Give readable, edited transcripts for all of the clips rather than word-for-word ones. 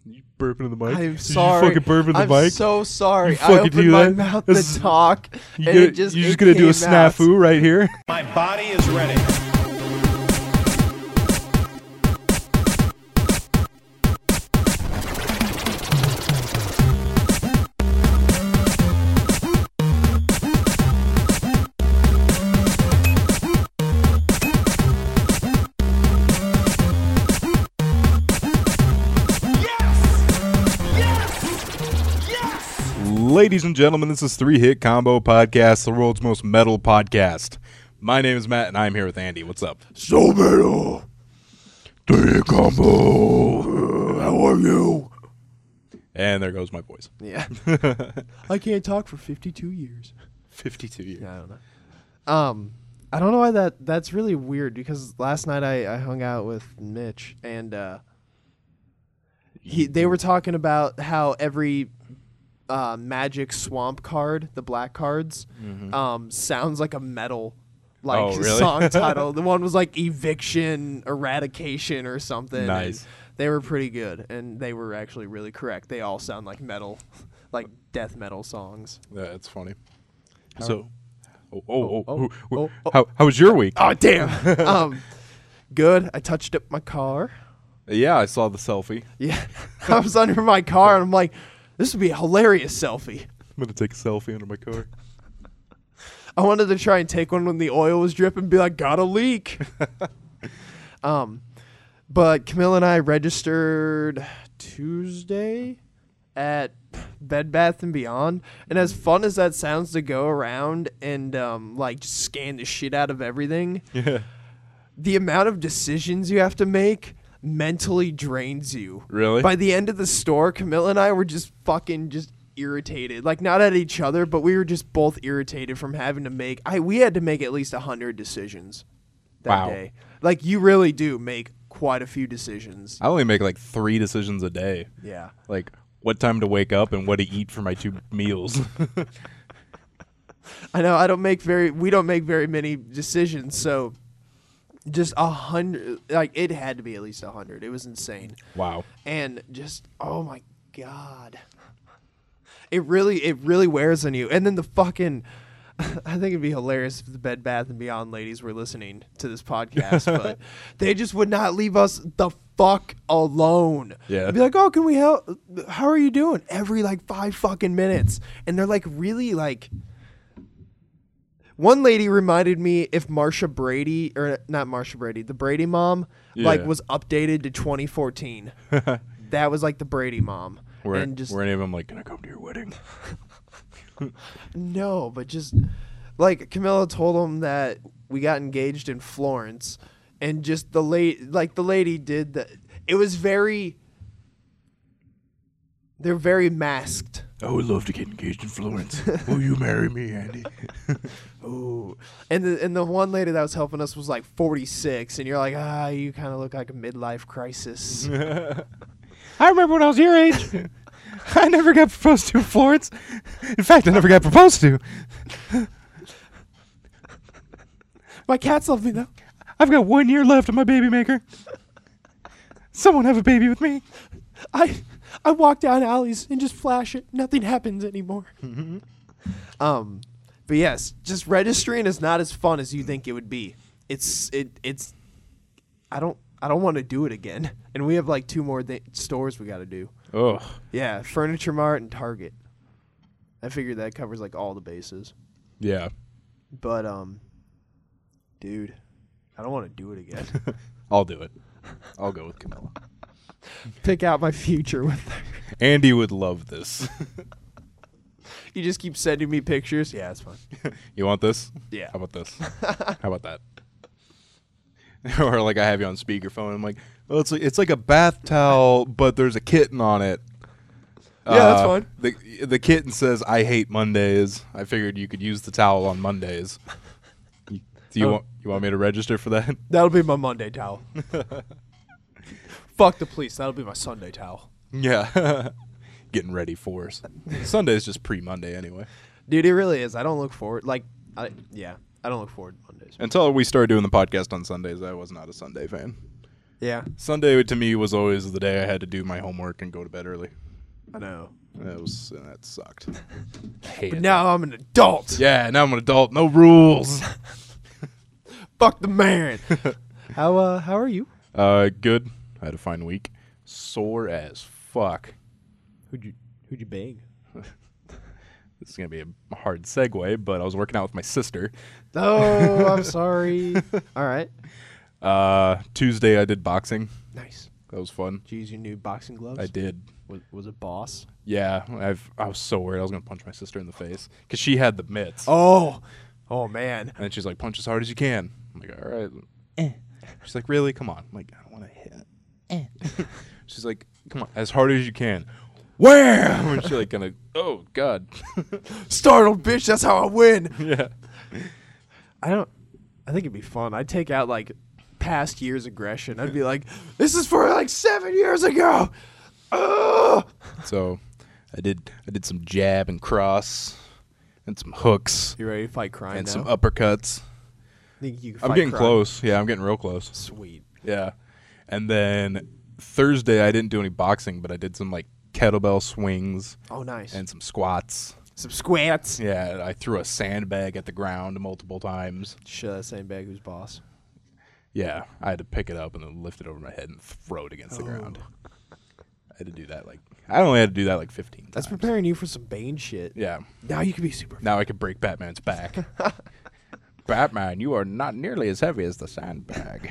You burping in the mic? I'm sorry. You fucking burp in the mic? I'm so sorry. You fucking I opened do my that? mouth This to talk, You and it just you're just it gonna do a came out. snafu right here? My body is ready. Ladies and gentlemen, this is Three Hit Combo Podcast, the world's most metal podcast. My name is Matt, and I'm here with Andy. What's up? So metal. Three Hit Combo. How are you? And there goes my voice. Yeah. I can't talk for 52 years. 52 years. Yeah, I don't know. I don't know why that's really weird, because last night I hung out with Mitch, and they were talking about how every Magic Swamp card, the black cards, sounds like a metal really? song title. The one was like Eviction, Eradication, or something. Nice. And they were pretty good, and they were actually really correct. They all sound like metal, like death metal songs. That's funny. How- So, oh. how was your week? Oh damn. Good. I touched up my car. Yeah, I saw the selfie. Yeah. I was under my car, and I'm like, this would be a hilarious selfie. I'm going to take a selfie under my car. I wanted to try and take one when the oil was dripping and be like, got a leak. But Camille and I registered Tuesday at Bed Bath & Beyond. And as fun as that sounds to go around and like just scan the shit out of everything, Yeah. the amount of decisions you have to make mentally drains you. Really? By the end of the store, Camille and I were just fucking just irritated. Like, not at each other, but we were just both irritated from having to make... we had to make at least 100 decisions that Wow. day. Like, you really do make quite a few decisions. I only make like 3 decisions a day. Yeah. Like, what time to wake up and what to eat for my 2 meals. I know, we don't make very many decisions, so... Just 100, like, it had to be at least 100. It was insane. Wow. And just, oh my God. It really wears on you. And then the fucking, I think it'd be hilarious if the Bed Bath & Beyond ladies were listening to this podcast, but they just would not leave us the fuck alone. Yeah. They'd be like, oh, can we help? How are you doing? Every, like, 5 fucking minutes. And they're, like, really, like... One lady reminded me if Marsha Brady, or not Marsha Brady, the Brady mom, like, Yeah. was updated to 2014. That was like the Brady mom. Were And just any of them like, can I come to your wedding? no, but just like Camilla told him that we got engaged in Florence, and just the lady did that. It was they're very masked. I would love to get engaged in Florence. Will you marry me, Andy? Ooh. And the one lady that was helping us was like 46, and you're like, you kind of look like a midlife crisis. I remember when I was your age. I never got proposed to in Florence. In fact, I never got proposed to. My cats love me though. I've got 1 year left on my baby maker. Someone have a baby with me. I walk down alleys and just flash it. Nothing happens anymore. But yes, just registering is not as fun as you think it would be. It's I don't want to do it again. And we have like 2 more stores we got to do. Ugh. Yeah, Furniture Mart and Target. I figured that covers like all the bases. Yeah. But dude, I don't want to do it again. I'll do it. I'll go with Camilla. Pick out my future with her. Andy would love this. You just keep sending me pictures. Yeah, it's fine. You want this? Yeah. How about this? How about that? Or like I have you on speakerphone. I'm like, well, it's like a bath towel, but there's a kitten on it. Yeah, that's fine. The kitten says, "I hate Mondays." I figured you could use the towel on Mondays. Do you want me to register for that? That'll be my Monday towel. Fuck the police. That'll be my Sunday towel. Yeah. Getting ready for us. Sunday's just pre-Monday anyway. Dude, it really is. I don't look forward. I don't look forward to Mondays. Until we started doing the podcast on Sundays, I was not a Sunday fan. Yeah, Sunday to me was always the day I had to do my homework and go to bed early. I know. That sucked. I hated But now I'm an adult. that. Yeah, now I'm an adult. No rules. Fuck the man. How are you? Good. I had a fine week. Sore as fuck. Who'd you bang? This is gonna be a hard segue, but I was working out with my sister. Oh, I'm sorry. All right. Tuesday I did boxing. Nice. That was fun. Did you use your new boxing gloves? I did. Was it boss? Yeah, I was so worried I was gonna punch my sister in the face because she had the mitts. Oh man. And she's like, punch as hard as you can. I'm like, all right. She's like, really? Come on. I'm like, I don't want to hit. She's like, come on, as hard as you can. Wham! And she's like, gonna, oh god. Startled bitch. That's how I win. Yeah. I think it'd be fun. I'd take out like past years' aggression. I'd be like, this is for like 7 years ago. Ugh. So, I did some jab and cross, and some hooks, You ready to fight crime and now? some uppercuts. Think you can I'm fight getting crime? close. Yeah, I'm getting real close. Sweet. Yeah. And then Thursday I didn't do any boxing, but I did some like kettlebell swings Oh, nice. and some squats. Some squats. Yeah, I threw a sandbag at the ground multiple times. Shut that same bag who's boss. Yeah, I had to pick it up and then lift it over my head and throw it against the ground. I had to do that I only had to do that like 15 times. That's preparing you for some Bane shit. Yeah. Now you can be super. Now I could break Batman's back. Batman, you are not nearly as heavy as the sandbag.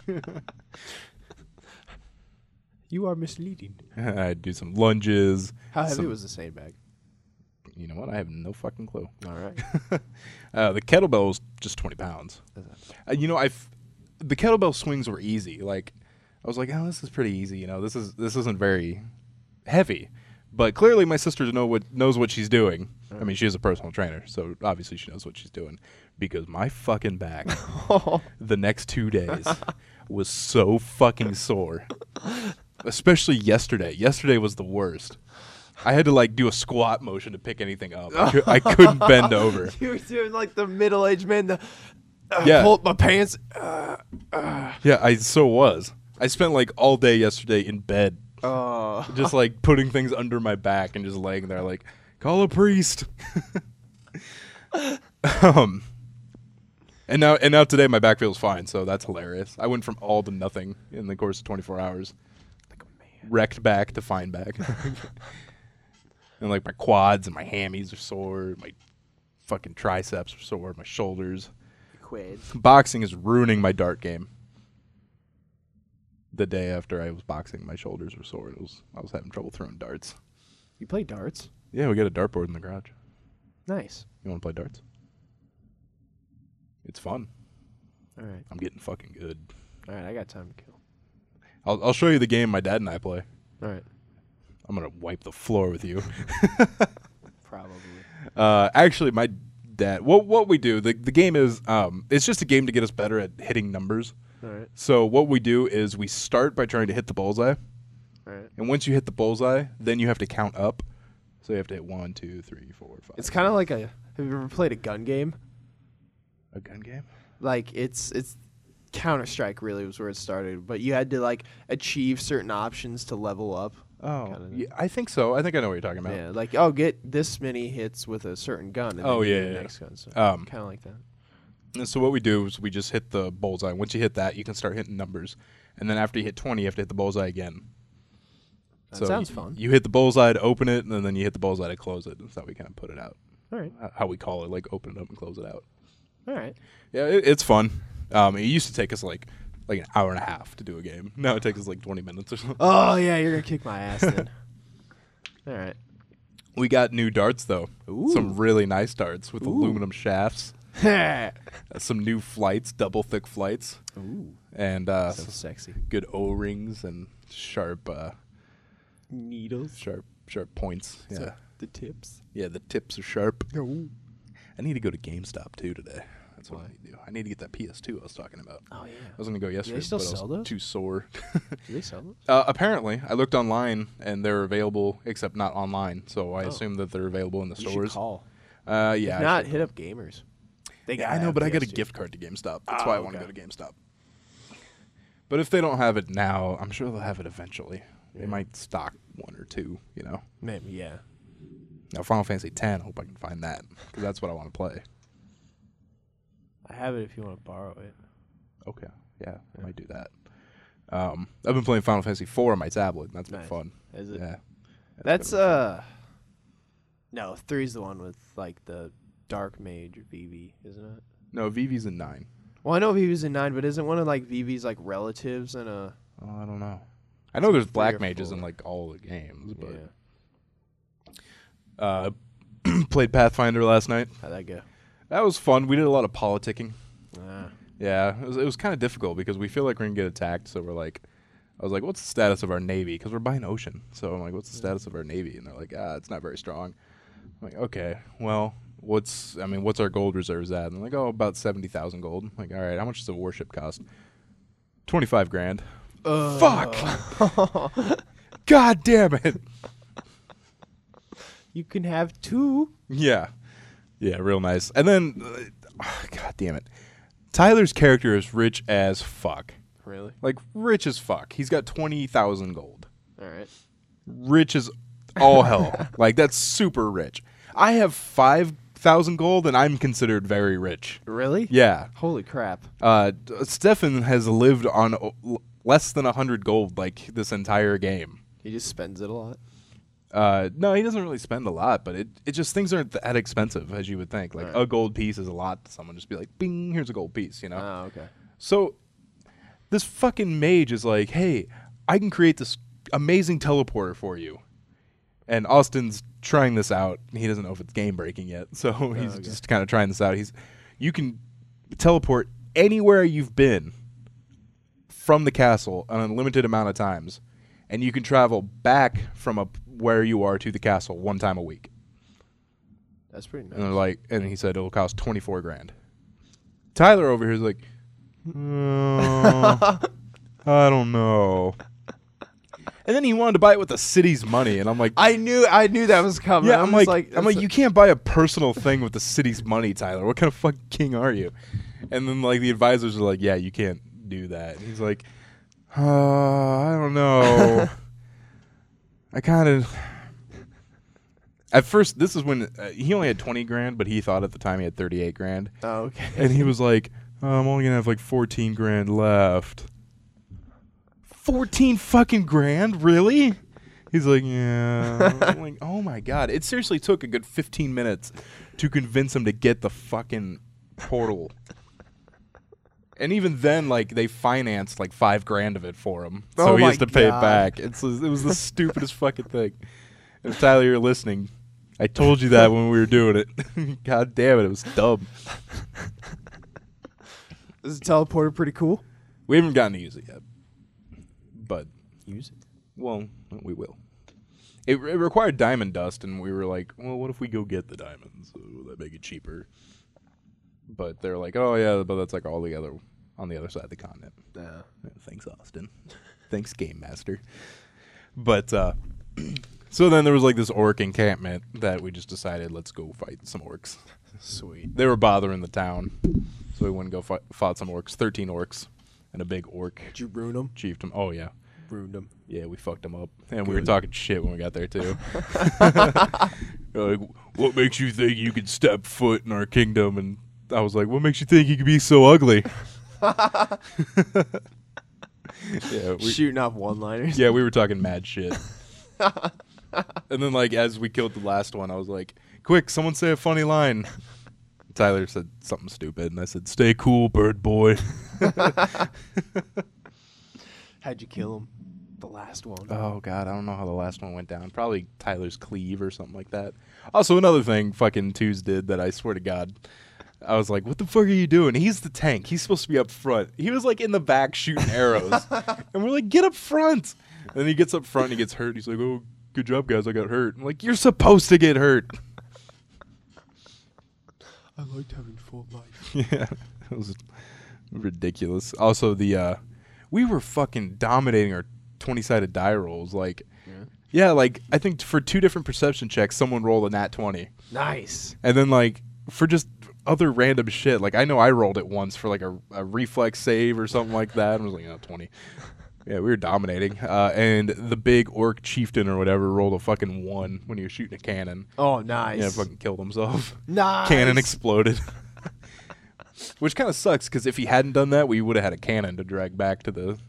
You are misleading. I'd do some lunges. How heavy some- was the sandbag? You know what? I have no fucking clue. All right. The kettlebell was just 20 pounds. The kettlebell swings were easy. Like, I was like, oh, this is pretty easy. You know, this isn't very heavy. But clearly, my sister knows what she's doing. I mean, she is a personal trainer, so obviously she knows what she's doing. Because my fucking back, the next 2 days, was so fucking sore. Especially yesterday. Yesterday was the worst. I had to like do a squat motion to pick anything up. I couldn't bend over. You were doing like the middle-aged man. Yeah. Pull up my pants. Yeah, I so was. I spent like all day yesterday in bed, just like putting things under my back and just laying there like, call a priest. And now today my back feels fine, so that's hilarious. I went from all to nothing in the course of 24 hours. Like a man. Wrecked back to fine back. And like my quads and my hammies are sore, my fucking triceps are sore, my shoulders. Quid. Boxing is ruining my dart game. The day after I was boxing, my shoulders were sore. I was having trouble throwing darts. You play darts? Yeah, we got a dartboard in the garage. Nice. You want to play darts? It's fun. All right. I'm getting fucking good. All right. I got time to kill. I'll show you the game my dad and I play. All right. I'm gonna wipe the floor with you. Probably. Actually, my dad. What we do? The game is it's just a game to get us better at hitting numbers. All right. So what we do is we start by trying to hit the bullseye. All right. And once you hit the bullseye, then you have to count up. So you have to hit 1, 2, 3, 4, 5. It's kind of like have you ever played a gun game? A gun game? Like it's Counter-Strike really was where it started, but you had to like achieve certain options to level up. Oh, Kinda. yeah, I think so. I think I know what you're talking about. Yeah, like get this many hits with a certain gun. And Oh, then you yeah, get the yeah. next gun. So Um, kind of like that. And so what we do is we just hit the bullseye. Once you hit that, you can start hitting numbers. And then after you hit 20, you have to hit the bullseye again. That sounds fun. You hit the bullseye to open it, and then you hit the bullseye to close it. That's how we kind of put it out. All right. How we call it, like open it up and close it out. All right. Yeah, it's fun. It used to take us like an hour and a half to do a game. Now it takes us like 20 minutes or something. Oh yeah, you're gonna kick my ass then. All right. We got new darts, though. Ooh. Some really nice darts with aluminum shafts. Ooh. Some new flights, double thick flights. And So sexy. good O-rings and sharp Needles. sharp points. Yeah. So the tips. Yeah, the tips are sharp. I need to go to GameStop too today. That's what I need to do. I need to get that PS2 I was talking about. Oh yeah. I was going to go yesterday, still but I sell was those? too sore. Do they sell them? Apparently, I looked online and they're available, except not online. So I assume that they're available in the You should stores. call. Yeah, If I not, should. hit up gamers. They Yeah, I gotta know, have but I got a PS2. gift card to GameStop. That's Oh, why I want to okay. go to GameStop. But if they don't have it now, I'm sure they'll have it eventually. They might stock 1 or 2, you know. Maybe, yeah. Now, Final Fantasy X, I hope I can find that, because that's what I want to play. I have it if you want to borrow it. Okay, yeah, I might do that. I've been playing Final Fantasy IV on my tablet, and that's been fun. Is it? Yeah. That's, no, 3's the one with, like, the Dark Mage Vivi, isn't it? No, Vivi's in 9. Well, I know Vivi's in 9, but isn't one of, like, Vivi's, like, relatives in a... Oh, I don't know. I know there's 3 black or mages 4. in, like, all the games, but... Yeah. Played Pathfinder last night. How'd that go? That was fun. We did a lot of politicking. Ah. Yeah, it was kind of difficult because we feel like we're going to get attacked, so we're like... I was like, what's the status of our Navy? Because we're by an ocean. So I'm like, what's the status of our Navy? And they're like, it's not very strong. I'm like, okay, well, what's our gold reserves at? And they're like, oh, about 70,000 gold. I'm like, all right, how much does a warship cost? 25 grand. Fuck! God damn it! You can have 2. Yeah. Yeah, real nice. And then, God damn it. Tyler's character is rich as fuck. Really? Like, rich as fuck. He's got 20,000 gold. All right. Rich as all hell. Like, that's super rich. I have 5,000 gold, and I'm considered very rich. Really? Yeah. Holy crap. Stefan has lived on less than 100 gold, like, this entire game. He just spends it a lot. No, he doesn't really spend a lot, but it just, things aren't that expensive as you would think. Like, a gold piece is a lot to someone. Just be like, bing, here's a gold piece, you know? Oh, okay. So, this fucking mage is like, hey, I can create this amazing teleporter for you. And Austin's trying this out. He doesn't know if it's game breaking yet, so he's just kind of trying this out. You can teleport anywhere you've been from the castle an unlimited amount of times, and you can travel back from where you are to the castle 1 time a week. That's pretty nice. And they're like, and he said it'll cost 24 grand. Tyler over here is like, I don't know. And then he wanted to buy it with the city's money, and I'm like, I knew that was coming. yeah, I'm like, you can't buy a personal thing with the city's money, Tyler. What kind of fucking king are you? And then like the advisors are like, yeah, you can't do that. And he's like, I don't know. I kind of. At first, this is when he only had 20 grand, but he thought at the time he had 38 grand. Oh, okay. And he was like, I'm only gonna have like 14 grand left. 14 fucking grand? Really? He's like, yeah. I'm like, oh my God. It seriously took a good 15 minutes to convince him to get the fucking portal. And even then, like, they financed like 5 grand of it for him. So he has to pay it back. It was the stupidest fucking thing. And if Tyler, you're listening, I told you that when we were doing it. God damn it was dumb. Is the teleporter pretty cool? We haven't gotten to use it yet. But Use it. well, we will. It required diamond dust, and we were like, well, what if we go get the diamonds? Will that make it cheaper? But they're like, oh, yeah, but that's like all the other on the other side of the continent. Yeah. Thanks, Austin. Thanks, Game Master. But so then there was like this orc encampment that we just decided, let's go fight some orcs. Sweet. They were bothering the town, so we went and fought some orcs, 13 orcs, and a big orc. Did you ruin them? Chiefed them. Oh, yeah. Ruined them. Yeah, we fucked them up. And we were talking shit when we got there, too. Like, what makes you think you can step foot in our kingdom? And I was like, what makes you think you can be so ugly? Yeah, Shooting off one-liners. Yeah, we were talking mad shit. And then, like, as we killed the last one, I was like, quick, someone say a funny line. Tyler said something stupid, and I said, stay cool, bird boy. How'd you kill him? The last one. Oh, God, I don't know how the last one went down. Probably Tyler's cleave or something like that. Also, another thing fucking Twos did that I swear to God, I was like, what the fuck are you doing? He's the tank. He's supposed to be up front. He was, like, in the back shooting arrows. And we're like, get up front. And then he gets up front and he gets hurt. He's like, oh, good job, guys. I got hurt. I'm like, you're supposed to get hurt. I liked having full life. Yeah, it was ridiculous. Also, we were fucking dominating our 20-sided die rolls. Like, yeah, like, I think for 2 different perception checks, someone rolled a nat 20. Nice. And then, like, for just other random shit. Like I know I rolled it once for like a reflex save or something like that. I was like, 20. Yeah, we were dominating. And the big orc chieftain or whatever rolled a fucking 1 when he was shooting a cannon. Oh, nice. Yeah, fucking killed himself. Nice. Cannon exploded. Which kind of sucks because if he hadn't done that, we would have had a cannon to drag back to the.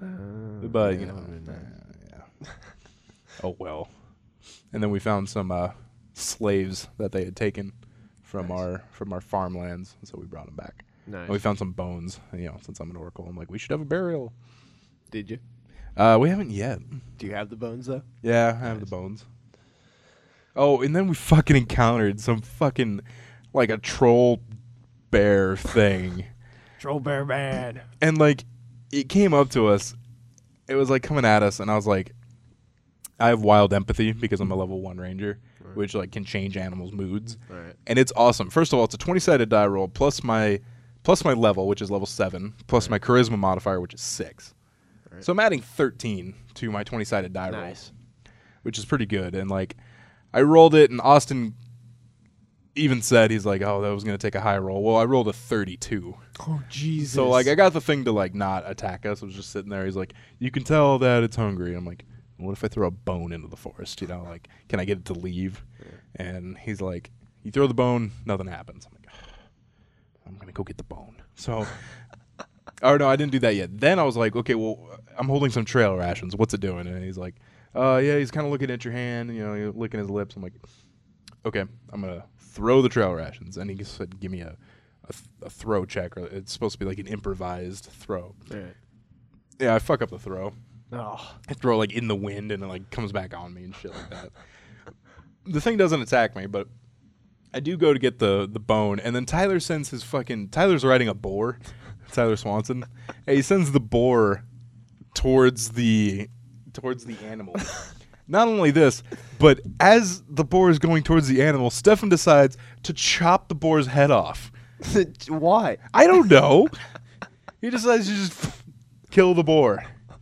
But you know, yeah. Oh well. And then we found some slaves that they had taken from our farmlands, so we brought them back. Nice. And we found some bones. And, you know, since I'm an oracle, I'm like, we should have a burial. Did you? We haven't yet. Do you have the bones though? Yeah, I have the bones. Oh, and then we fucking encountered some fucking like a troll bear thing. Troll bear man. And like it came up to us. It was like coming at us and I was like, I have wild empathy because I'm a level 1 ranger, which like can change animals' moods. Right. And it's awesome. First of all, it's a 20-sided die roll plus my level, which is level 7, plus my charisma modifier, which is 6. Right. So I'm adding 13 to my 20-sided die roll, which is pretty good. And like I rolled it and Austin even said, he's like, oh, that was going to take a high roll. Well, I rolled a 32. Oh, Jesus. So, like, I got the thing to, like, not attack us. I was just sitting there. He's like, you can tell that it's hungry. I'm like, what if I throw a bone into the forest? You know, like, can I get it to leave? Yeah. And he's like, you throw the bone, nothing happens. I'm like, I'm going to go get the bone. So, or no, I didn't do that yet. Then I was like, okay, well, I'm holding some trail rations. What's it doing? And he's like, yeah, he's kind of looking at your hand, you know, licking his lips. I'm like, okay, I'm going to throw the trail rations. And he said, give me a throw check. Or it's supposed to be like an improvised throw. Right. Yeah, I fuck up the throw. Oh. I throw like in the wind and it like comes back on me and shit like that. The thing doesn't attack me, but I do go to get the bone. And then Tyler sends his fucking... Tyler's riding a boar. Tyler Swanson. And he sends the boar towards the animal. Not only this, but as the boar is going towards the animal, Stefan decides to chop the boar's head off. Why? I don't know. He decides to just kill the boar.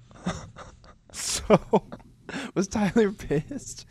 So, was Tyler pissed?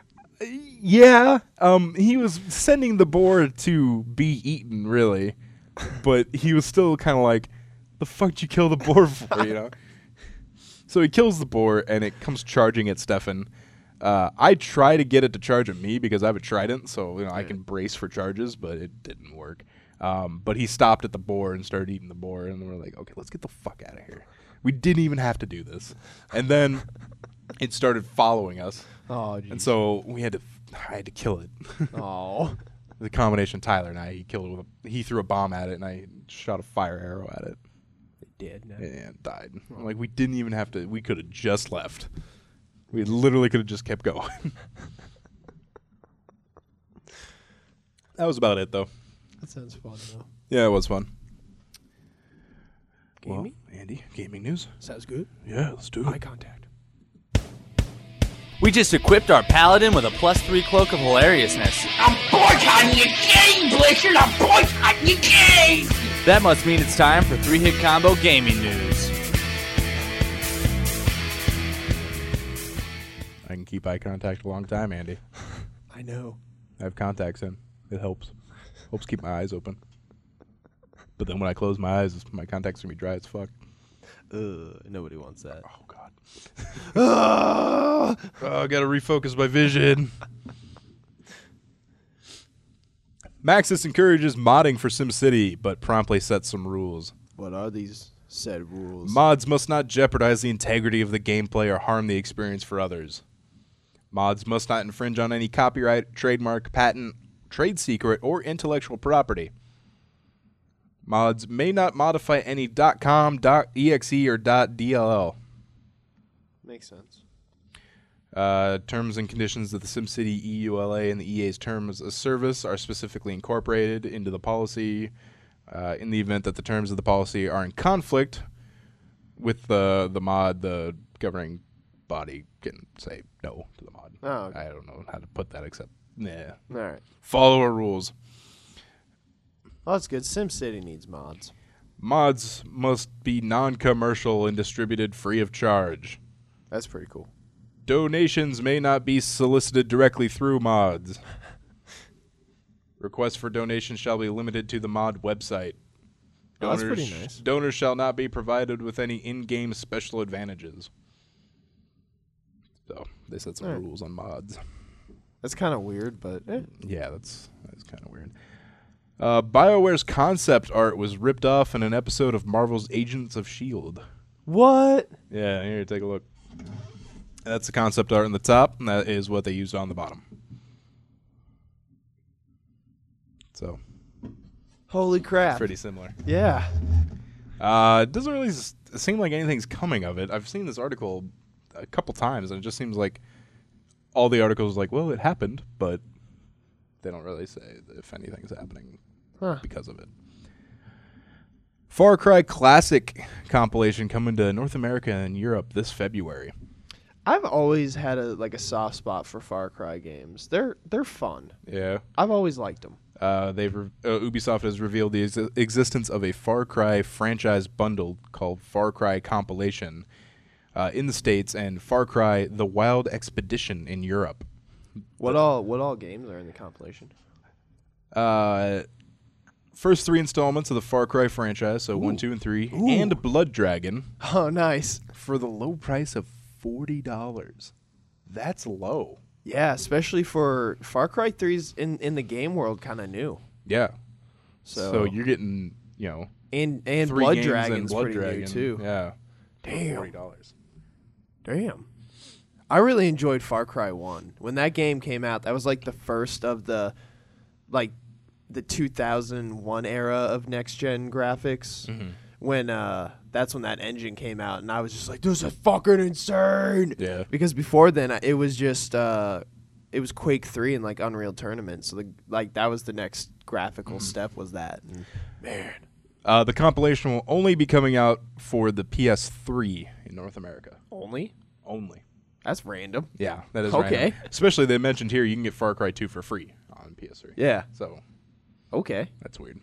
Yeah. He was sending the boar to be eaten, really. But he was still kind of like, the fuck did you kill the boar for, you know? So he kills the boar, and it comes charging at Stefan. I try to get it to charge at me because I have a trident, so you know I can brace for charges, but it didn't work. But he stopped at the boar and started eating the boar, and we're like, okay, let's get the fuck out of here. We didn't even have to do this. And then it started following us. Oh, geez. And so I had to kill it. Oh. The combination of Tyler and I, he threw a bomb at it, and I shot a fire arrow at it. It did. No? And it died. Oh. Like, we didn't even have to, we could have just left. We literally could have just kept going. That was about it, though. That sounds fun, though. Yeah, it was fun. Gaming? Well, Andy, gaming news? Sounds good. Yeah, let's do it. Eye contact. We just equipped our paladin with a +3 cloak of hilariousness. I'm boycotting your game, Blizzard! I'm boycotting your game! That must mean it's time for 3-Hit Combo Gaming News. I can keep eye contact a long time, Andy. I know. I have contacts in. It helps. Helps keep my eyes open. But then when I close my eyes, my contacts are going to be dry as fuck. Nobody wants that. Oh, God. I got to refocus my vision. Maxis encourages modding for SimCity, but promptly sets some rules. What are these said rules? Mods must not jeopardize the integrity of the gameplay or harm the experience for others. Mods must not infringe on any copyright, trademark, patent, trade secret, or intellectual property. Mods may not modify any .com, .exe, or .dll. Makes sense. Terms and conditions of the SimCity EULA and the EA's terms of service are specifically incorporated into the policy. In the event that the terms of the policy are in conflict with the mod, the governing body can say no to the mod. Oh, okay. I don't know how to put that except, nah. All right. Follow our rules. Well, that's good. SimCity needs mods. Mods must be non-commercial and distributed free of charge. That's pretty cool. Donations may not be solicited directly through mods. Requests for donations shall be limited to the mod website. Oh, that's pretty nice. Donors shall not be provided with any in-game special advantages. So they set some rules on mods. That's kind of weird, but Yeah, that's kind of weird. BioWare's concept art was ripped off in an episode of Marvel's Agents of S.H.I.E.L.D. What? Yeah, here, take a look. That's the concept art on the top, and that is what they used on the bottom. So, Holy crap. pretty similar. Yeah. It doesn't really seem like anything's coming of it. I've seen this article a couple times, and it just seems like all the articles like, well, it happened, but they don't really say if anything's happening because of it. Far Cry Classic compilation coming to North America and Europe this February. I've always had a soft spot for Far Cry games. They're fun. Yeah. I've always liked them. Ubisoft has revealed the existence of a Far Cry franchise bundle called Far Cry Compilation in the States and Far Cry The Wild Expedition in Europe. What all games are in the compilation? First 3 installments of the Far Cry franchise, so 1, 2, and 3, and Blood Dragon Oh, nice. for the low price of $40. That's low. Yeah, especially for Far Cry 3's in the game world kind of new. Yeah. So you're getting, and 3 Blood games Dragon's and Blood pretty Dragon. new too. Yeah. Damn. $40. Damn. I really enjoyed Far Cry 1. When that game came out, that was like the first of the 2001 era of next gen graphics. Mm-hmm. When that's when that engine came out, and I was just like, "This is fucking insane!" Yeah. Because before then, it was just it was Quake 3 and Unreal Tournament, so that was the next graphical step was that. And, man, The compilation will only be coming out for the PS3 in North America. only That's random. Yeah, that is Okay. random. Especially they mentioned here you can get Far Cry 2 for free on PS3. Yeah. So Okay. that's weird.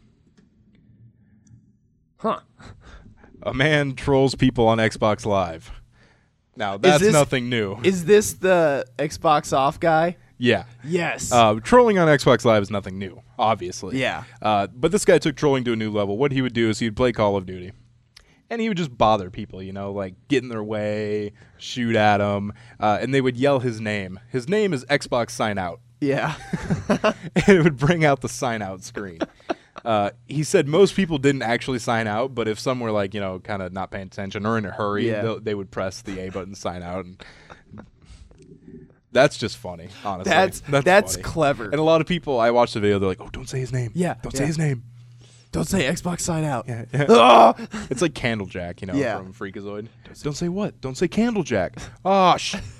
Huh. A man trolls people on Xbox Live. Now that's this- nothing new. Is this the Xbox off guy? Yeah. Yes. Trolling on Xbox Live is nothing new, obviously. Yeah. But this guy took trolling to a new level. What he would do is he'd play Call of Duty. And he would just bother people, get in their way, shoot at them, and they would yell his name. His name is Xbox Sign Out. yeah. And it would bring out the sign out screen. He said most people didn't actually sign out, but if some were kind of not paying attention or in a hurry, Yeah. they would press the A button, sign out. And that's just funny, honestly. That's funny. clever. And a lot of people, I watched the video, they're like, "Oh, don't say his name. Yeah, don't yeah. say his name." Don't say Xbox sign out. Yeah. Ah! It's like Candlejack, Yeah. from Freakazoid. Don't say what? Don't say Candlejack. Oh,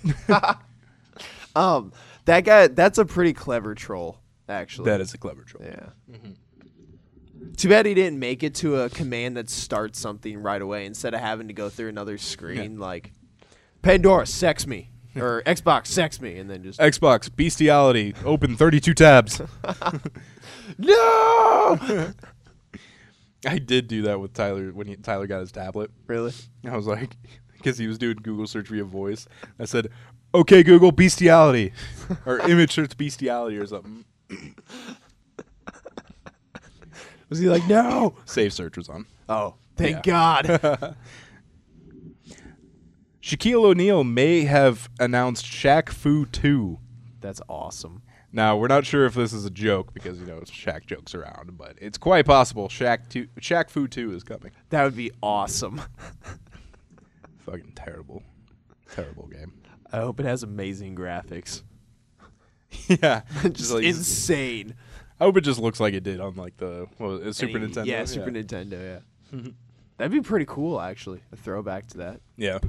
That guy. That's a pretty clever troll, actually. that is a clever troll. Yeah. Too bad he didn't make it to a command that starts something right away instead of having to go through another screen like Pandora, sex me. Or Xbox, sex me. And then just. Xbox, bestiality, open 32 tabs. No! I did do that with Tyler when Tyler got his tablet. Really? I was like, because he was doing Google search via voice. I said, "Okay, Google, bestiality," or image search bestiality or something. Was he like, no? Save search was on. Oh, thank Yeah. God. Shaquille O'Neal may have announced Shaq Fu 2. That's awesome. Now, we're not sure if this is a joke because, Shaq jokes around, but it's quite possible Shaq Fu 2 is coming. That would be awesome. Fucking terrible. Terrible game. I hope it has amazing graphics. Yeah. Just insane. I hope it just looks like it did on the Super Any- Nintendo. Yeah, Super Nintendo, yeah. That'd be pretty cool, actually. A throwback to that. Yeah.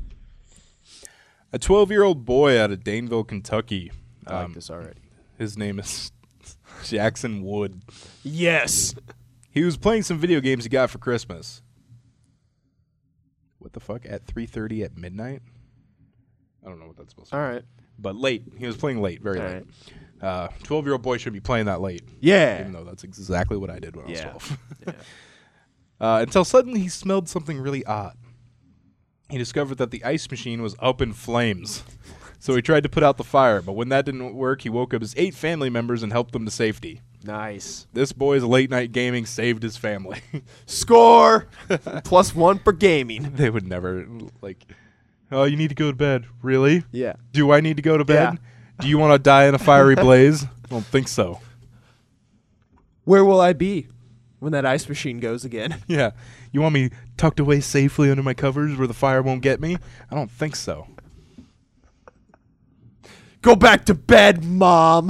A 12-year-old boy out of Daneville, Kentucky. I like this already. His name is Jackson Wood. Yes. He was playing some video games he got for Christmas. What the fuck? At 3:30 at midnight? I don't know what that's supposed to be. All right. But late. He was playing late, very All late. 12-year-old boy shouldn't be playing that late. Yeah. Even though that's exactly what I did when I was Yeah. 12. Yeah. Until suddenly he smelled something really odd. He discovered that the ice machine was up in flames. So he tried to put out the fire, but when that didn't work, he woke up his 8 family members and helped them to safety. Nice. This boy's late night gaming saved his family. Score! +1 for gaming. They would never, like, oh, you need to go to bed. Really? Yeah. Do I need to go to bed? Yeah. Do you want to die in a fiery blaze? I don't think so. Where will I be when that ice machine goes again? Yeah. You want me tucked away safely under my covers where the fire won't get me? I don't think so. Go back to bed, Mom.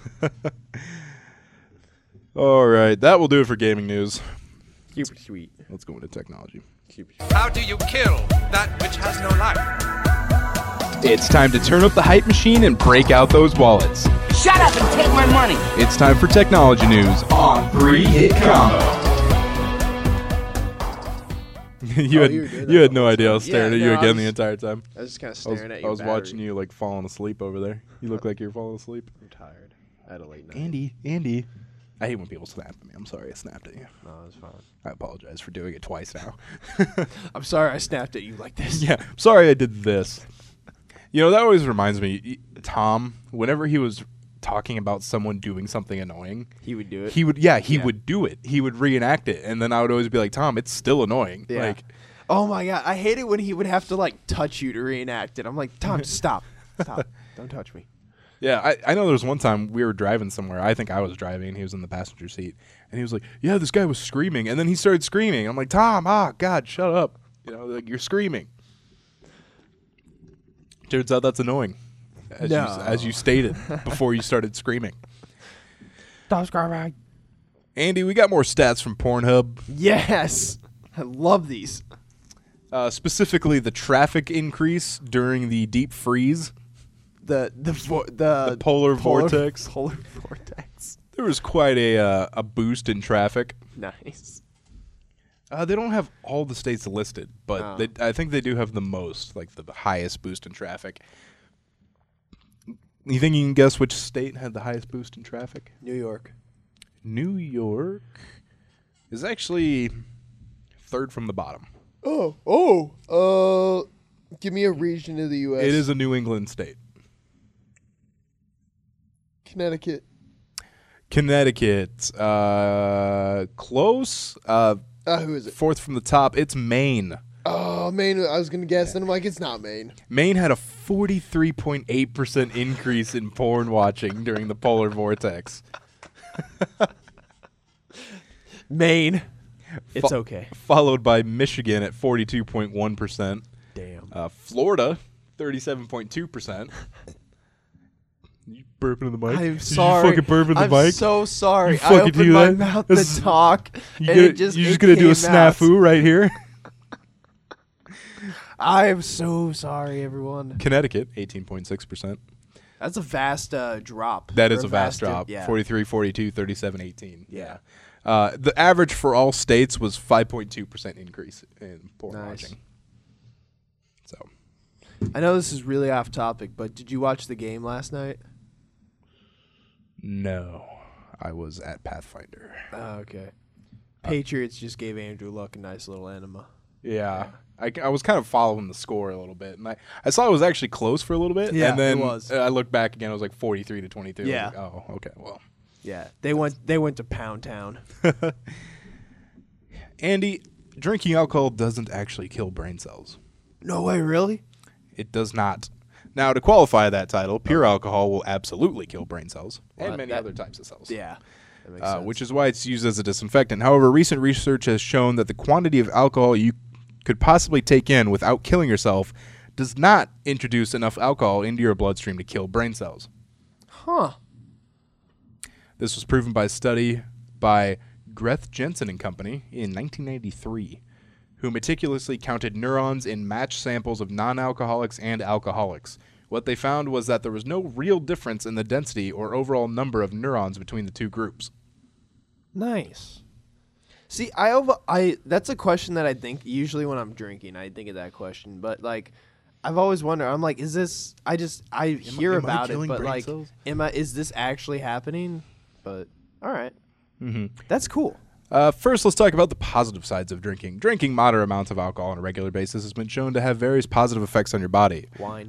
All right. That will do it for gaming news. Super sweet. Let's go into technology. How do you kill that which has no life? It's time to turn up the hype machine and break out those wallets. Shut up and take my money. It's time for technology news on 3-Hit Combo. you had no idea I was staring at you again the entire time. I was just kind of staring at you. I was watching you like falling asleep over there. You look like you're falling asleep. I'm tired. I had a late night. Andy. I hate when people snap at me. I'm sorry I snapped at you. No, it's fine. I apologize for doing it twice now. I'm sorry I snapped at you like this. Yeah, sorry I did this. You know, that always reminds me, Tom, whenever he was talking about someone doing something annoying, He would do it. he would do it. He would reenact it, and then I would always be like, Tom, it's still annoying. Yeah. Like, Oh my god, I hate it when he would have to like touch you to reenact it. I'm like, Tom, just stop. Stop. Don't touch me. yeah, I know there was one time we were driving somewhere. I think I was driving, and he was in the passenger seat, and he was like, yeah, this guy was screaming, and then he started screaming. I'm like, Tom, God, shut up. You know, like, you're screaming. Turns out that's annoying, as you stated before you started screaming. Stop screaming. Andy, we got more stats from Pornhub. Yes. I love these. Specifically, the traffic increase during the deep freeze, The polar vortex. Polar vortex. There was quite a boost in traffic. Nice. They don't have all the states listed, but I think they do have the most, like the highest boost in traffic. You think you can guess which state had the highest boost in traffic? New York. New York is actually third from the bottom. Give me a region of the U.S. It is a New England state. Connecticut. Close. Who is it? Fourth from the top. It's Maine. Oh, Maine. I was going to guess, and I'm like, it's not Maine. Maine had a 43.8% increase in porn watching during the polar vortex. Maine. It's okay. Followed by Michigan at 42.1%. Damn. Florida, 37.2%. You burping in the mic? I'm Did sorry. you fucking burp in the I'm mic? so sorry. You I fucking opened do my that? mouth This to talk, and you're just gonna do a came out. snafu right here. I'm so sorry, everyone. Connecticut, 18.6%. That's a vast drop. That Or is a vast drop. Yeah. 43, 42, 37, 18. Yeah. The average for all states was 5.2% increase in porn Nice. watching. So, I know this is really off topic, but did you watch the game last night? no, I was at Pathfinder. Oh, okay. Patriots just gave Andrew Luck a nice little enema. Yeah. I was kind of following the score a little bit, and I saw it was actually close for a little bit, Yeah, and then it was. I looked back again, it was like 43-22. Yeah. I was like, oh, okay, well. Yeah, they went to Pound Town. Andy, drinking alcohol doesn't actually kill brain cells. No way, really? It does not. Now, to qualify that title, pure alcohol will absolutely kill brain cells and Well, many that- other types of cells. Yeah. That makes sense. Which is why it's used as a disinfectant. However, recent research has shown that the quantity of alcohol you could possibly take in without killing yourself does not introduce enough alcohol into your bloodstream to kill brain cells. Huh. This was proven by a study by Greth Jensen and Company in 1993, who meticulously counted neurons in matched samples of non-alcoholics and alcoholics. What they found was that there was no real difference in the density or overall number of neurons between the two groups. Nice. See, that's a question that I think usually when I'm drinking, I think of that question. But like, I've always wondered. I'm like, is this? I hear am I about it, killing but brain like, cells? is this actually happening? But all right, Mm-hmm. that's cool. First, let's talk about the positive sides of drinking. Drinking moderate amounts of alcohol on a regular basis has been shown to have various positive effects on your body. Wine.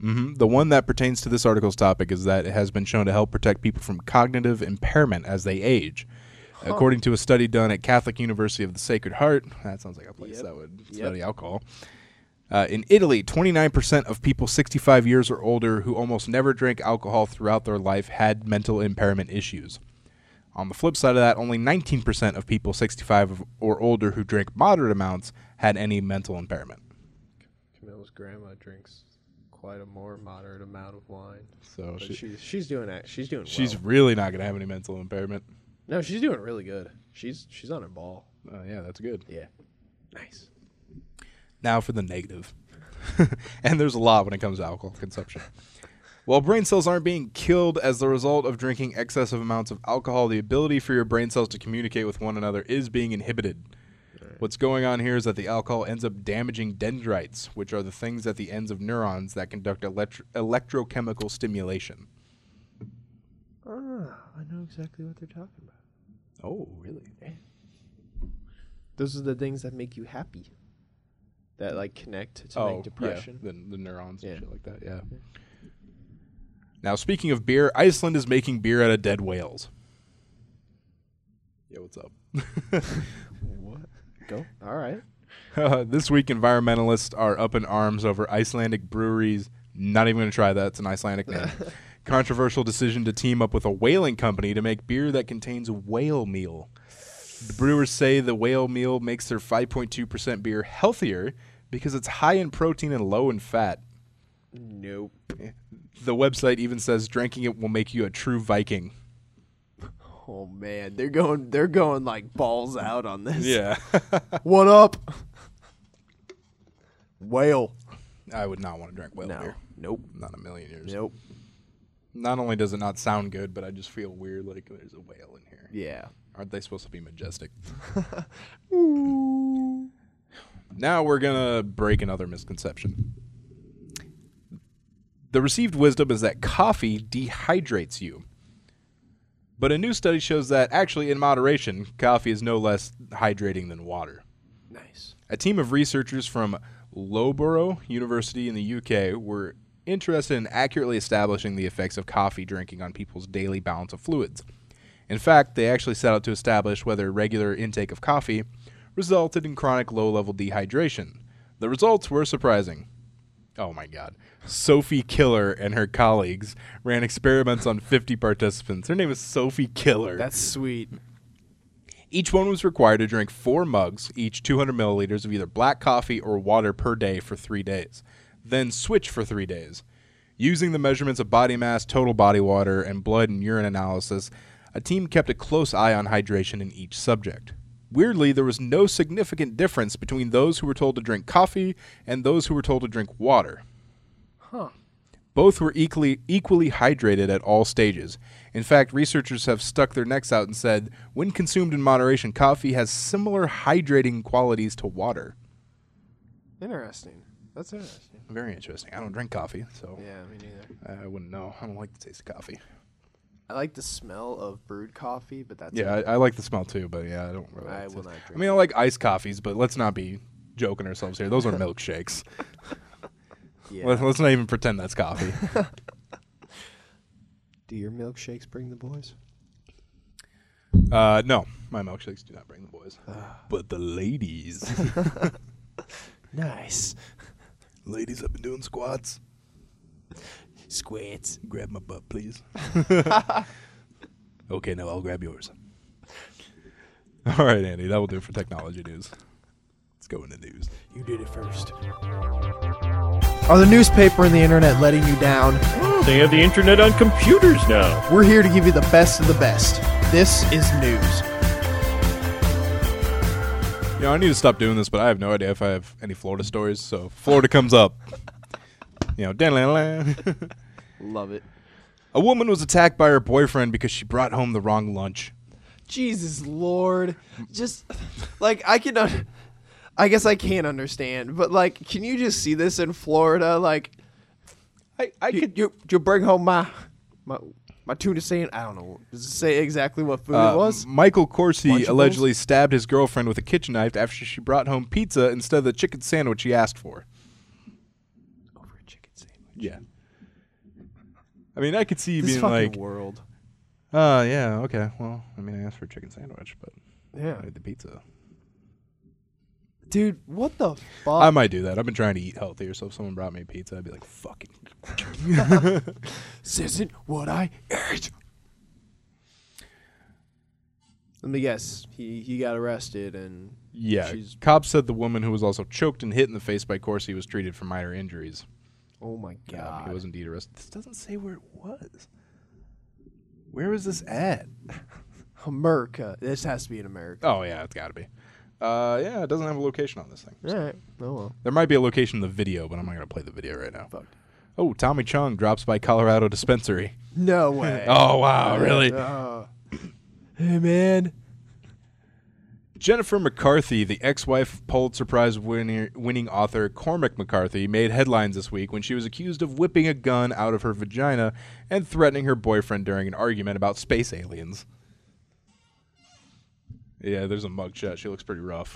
The one that pertains to this article's topic is that it has been shown to help protect people from cognitive impairment as they age. According to a study done at Catholic University of the Sacred Heart, that sounds like a place that would study alcohol. In Italy, 29% of people 65 years or older who almost never drank alcohol throughout their life had mental impairment issues. On the flip side of that, only 19% of people 65 or older who drank moderate amounts had any mental impairment. Camilla's grandma drinks quite a more moderate amount of wine. So But she's doing it. She's doing well. she's really not going to have any mental impairment. No, she's doing really good. She's on her ball. Yeah, that's good. Yeah. Nice. Now for the negative. And there's a lot when it comes to alcohol consumption. While brain cells aren't being killed as the result of drinking excessive amounts of alcohol, the ability for your brain cells to communicate with one another is being inhibited. What's going on here is that the alcohol ends up damaging dendrites, which are the things at the ends of neurons that conduct electrochemical stimulation. I know exactly what they're talking about. Oh, really? Those are the things that make you happy. That like connect to make depression. Yeah, the neurons and Yeah. shit like that, yeah. Now, speaking of beer, Iceland is making beer out of dead whales. Yeah, what's up? What? Go. All right. This week, environmentalists are up in arms over Icelandic breweries. Not even going to try that. It's an Icelandic name. Controversial decision to team up with a whaling company to make beer that contains whale meal. The brewers say the whale meal makes their 5.2% beer healthier because it's high in protein and low in fat. Nope. The website even says drinking it will make you a true Viking. Oh man, they're going like balls out on this. Yeah. What up? Whale. I would not want to drink whale No. beer. Nope. Not in a million years. Nope. Not only does it not sound good, but I just feel weird like there's a whale in here. Yeah. Aren't they supposed to be majestic? Now we're going to break another misconception. The received wisdom is that coffee dehydrates you. But a new study shows that, actually, in moderation, coffee is no less hydrating than water. Nice. A team of researchers from Loughborough University in the UK were interested in accurately establishing the effects of coffee drinking on people's daily balance of fluids. In fact, they actually set out to establish whether regular intake of coffee resulted in chronic low-level dehydration. The results were surprising. Oh my God. Sophie Killer and her colleagues ran experiments on 50 participants. Her name is Sophie Killer. That's sweet. Each one was required to drink 4 mugs, each 200 milliliters of either black coffee or water per day for 3 days. Then switch for 3 days. Using the measurements of body mass, total body water, and blood and urine analysis, a team kept a close eye on hydration in each subject. Weirdly, there was no significant difference between those who were told to drink coffee and those who were told to drink water. Huh. Both were equally hydrated at all stages. In fact, researchers have stuck their necks out and said, when consumed in moderation, coffee has similar hydrating qualities to water. Interesting. That's interesting. Very interesting. I don't drink coffee, so Yeah, me neither. I wouldn't know. I don't like the taste of coffee. I like the smell of brewed coffee, but that's Yeah, it. I like the smell too, but yeah, I don't really I like the will taste. not I drink mean, I like iced coffees, but let's not be joking ourselves here. Those are milkshakes. Yeah. Let's not even pretend that's coffee. Do your milkshakes bring the boys? No, my milkshakes do not bring the boys. But the ladies. Nice. Ladies, I've been doing squats. Squats. Grab my butt, please. Okay, now I'll grab yours. All right, Andy, that will do for technology news. Let's go into news. You did it first. Are the newspaper and the internet letting you down? They have the internet on computers now. We're here to give you the best of the best. This is news. You know, I need to stop doing this, but I have no idea if I have any Florida stories. So if Florida comes up, you know, Love it. a woman was attacked by her boyfriend because she brought home the wrong lunch. Jesus Lord. Just, like, I guess I can't understand, but, like, can you just see this in Florida? Like, you bring home my tuna sandwich. I don't know. Does it say exactly what food it was? Michael Corsi Lunchables? allegedly stabbed his girlfriend with a kitchen knife after she brought home pizza instead of the chicken sandwich he asked for. Over a chicken sandwich. Yeah. I mean, I could see you This being fucking like, world. yeah, okay. Well, I mean, I asked for a chicken sandwich, but Yeah. I ate the pizza. Dude, what the fuck? I might do that. I've been trying to eat healthier, so if someone brought me pizza, I'd be like, fucking. This isn't what I ate. Let me guess. He got arrested and Yeah. she's... Cops said the woman who was also choked and hit in the face by Corsi was treated for minor injuries. Oh my god. He was indeed arrested. This doesn't say where it was. Where was this at? America. This has to be in America. Oh, yeah, it's got to be. Yeah, it doesn't have a location on this thing. All right. Oh well. There might be a location in the video, but I'm not going to play the video right now. Fuck. Oh, Tommy Chung drops by Colorado dispensary. No way. Oh, wow, really? Hey man. Jennifer McCarthy, the ex-wife of Pulitzer Prize winning author Cormac McCarthy, made headlines this week when she was accused of whipping a gun out of her vagina and threatening her boyfriend during an argument about space aliens. Yeah, there's a mugshot. She looks pretty rough.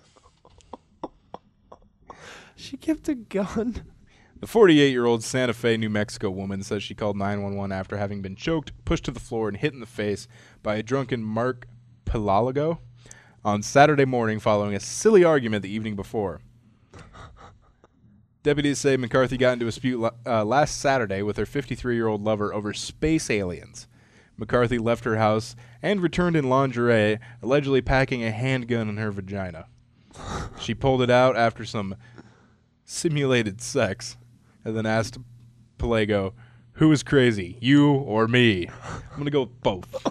She kept a gun. The 48-year-old Santa Fe, New Mexico woman says she called 911 after having been choked, pushed to the floor, and hit in the face by a drunken Mark Pilalago on Saturday morning following a silly argument the evening before. Deputies say McCarthy got into a dispute last Saturday with her 53-year-old lover over space aliens. McCarthy left her house and returned in lingerie, allegedly packing a handgun in her vagina. She pulled it out after some simulated sex and then asked Pelago, "Who is crazy, you or me?" I'm going to go with both.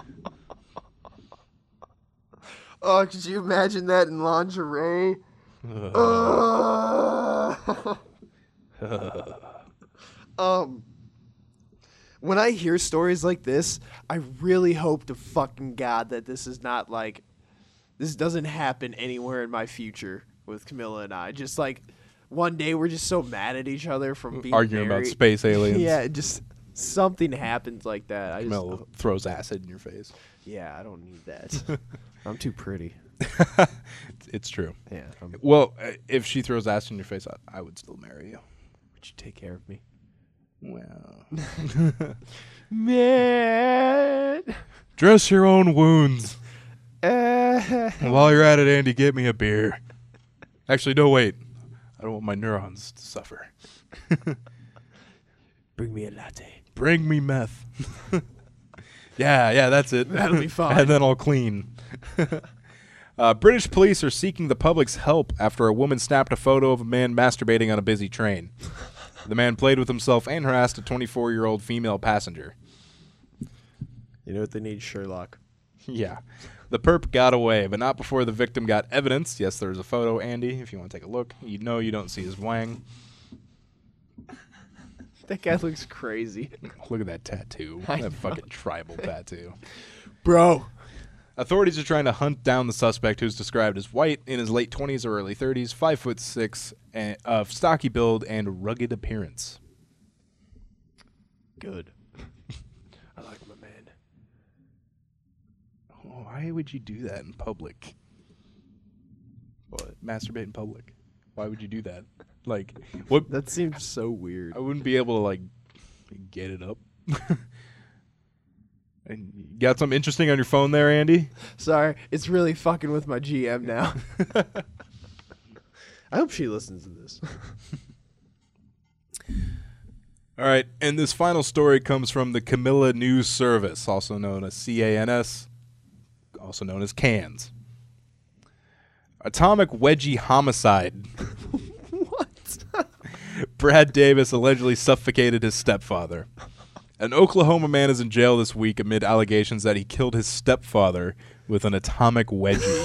Oh, could you imagine that in lingerie? When I hear stories like this, I really hope to fucking God that this is not like, this doesn't happen anywhere in my future with Camilla and I. Just like one day we're just so mad at each other from being Arguing married. about space aliens. Yeah, just something happens like that. Camilla throws acid in your face. Yeah, I don't need that. I'm too pretty. It's true. Yeah. Well, if she throws acid in your face, I would still marry you. Would you take care of me? Well. Man. Dress your own wounds. While you're at it, Andy, get me a beer. Actually, no, wait. I don't want my neurons to suffer. Bring me a latte. Bring me meth. Yeah, that's it. That'll be fine. And then I'll clean. British police are seeking the public's help after a woman snapped a photo of a man masturbating on a busy train. The man played with himself and harassed a 24-year-old female passenger. You know what they need, Sherlock? Yeah. The perp got away, but not before the victim got evidence. Yes, there's a photo, Andy, if you want to take a look. You know you don't see his wang. That guy looks crazy. Look at that tattoo. That fucking tribal tattoo. Bro. Authorities are trying to hunt down the suspect, who's described as white, in his late 20s or early 30s, 5'6", of stocky build and rugged appearance. Good. I like my man. Why would you do that in public? What? Masturbate in public. Why would you do that? Like, what? That seems so weird. I wouldn't be able to, like, get it up. And you got something interesting on your phone there, Andy? Sorry, it's really fucking with my GM now. I hope she listens to this. All right, and this final story comes from the Camilla News Service, also known as CANS, also known as CANS. Atomic wedgie homicide. What? Brad Davis allegedly suffocated his stepfather. An Oklahoma man is in jail this week amid allegations that he killed his stepfather with an atomic wedgie.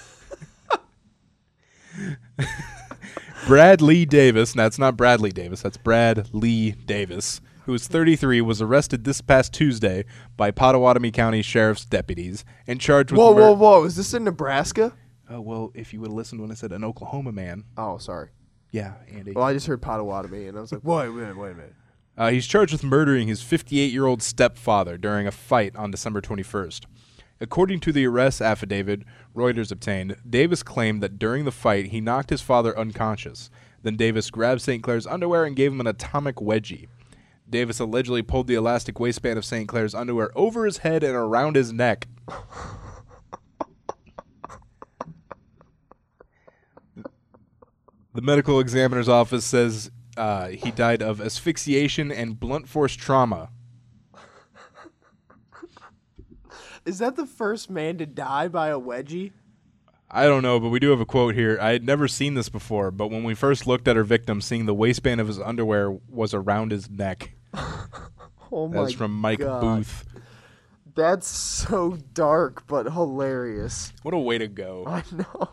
Brad Lee Davis, that's not Bradley Davis, that's Brad Lee Davis, who is 33, was arrested this past Tuesday by Pottawatomie County Sheriff's deputies and charged with Whoa. Is this in Nebraska? Well, if you would have listened when I said an Oklahoma man. Oh, sorry. Yeah, Andy. Well, I just heard Pottawatomie, and I was like, wait a minute. He's charged with murdering his 58-year-old stepfather during a fight on December 21st. According to the arrest affidavit Reuters obtained, Davis claimed that during the fight he knocked his father unconscious. Then Davis grabbed St. Clair's underwear and gave him an atomic wedgie. Davis allegedly pulled the elastic waistband of St. Clair's underwear over his head and around his neck. The medical examiner's office says he died of asphyxiation and blunt force trauma. Is that the first man to die by a wedgie? I don't know, but we do have a quote here. I had never seen this before, but when we first looked at our victim, seeing the waistband of his underwear was around his neck. Oh my That's from Mike God. Booth. That's so dark but hilarious. What a way to go. I know.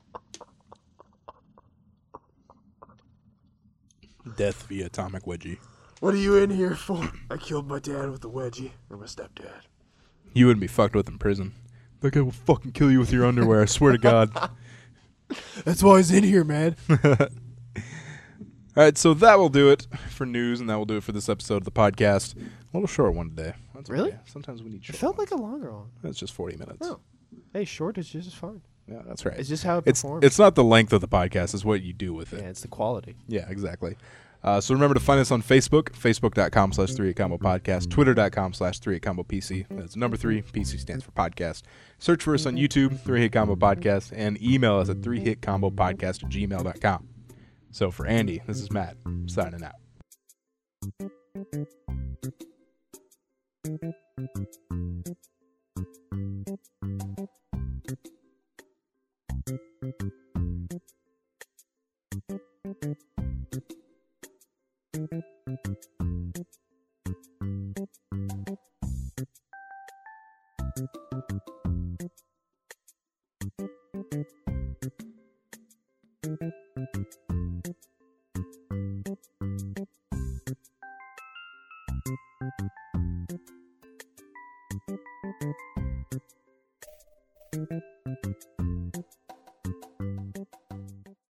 Death via atomic wedgie. What are you in here for? I killed my dad with a wedgie. Or my stepdad. You wouldn't be fucked with in prison. That guy will fucking kill you with your underwear, I swear to God. That's why he's in here, man. All right, so that will do it for news, and that will do it for this episode of the podcast. A little short one today. That's Really? okay. Sometimes we need It short felt ones. like a longer one. That's just 40 minutes. Oh. Hey, short is just as fine. Yeah, that's right. It's just how it It's performs. it's not the length of the podcast, it's what you do with it. Yeah, it's the quality. Yeah, exactly. So remember to find us on Facebook, facebook.com/3HitCombo Podcast, twitter.com/3HitCombo PC. That's number 3, PC stands for podcast. Search for us on YouTube, 3-Hit Combo Podcast, and email us at 3hitcombopodcast@gmail.com. So for Andy, this is Matt, signing out.